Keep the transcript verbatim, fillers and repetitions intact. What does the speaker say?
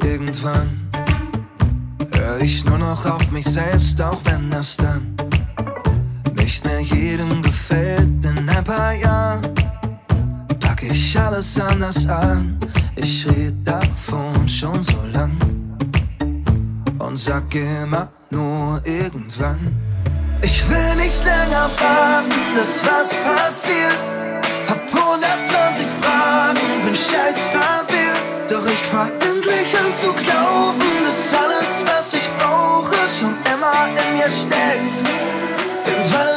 Irgendwann hör ich nur noch auf mich selbst, auch wenn das dann nicht mehr jedem gefällt. In ein paar Jahren pack ich alles anders an. Ich red davon schon so lang und sag immer nur irgendwann. Ich will nicht länger warten, dass was passiert. Hab hundertzwanzig Fragen, bin scheiß verwirrt. Doch ich fang endlich an zu glauben, dass alles, was ich brauche, schon immer in mir steckt. Irgendwann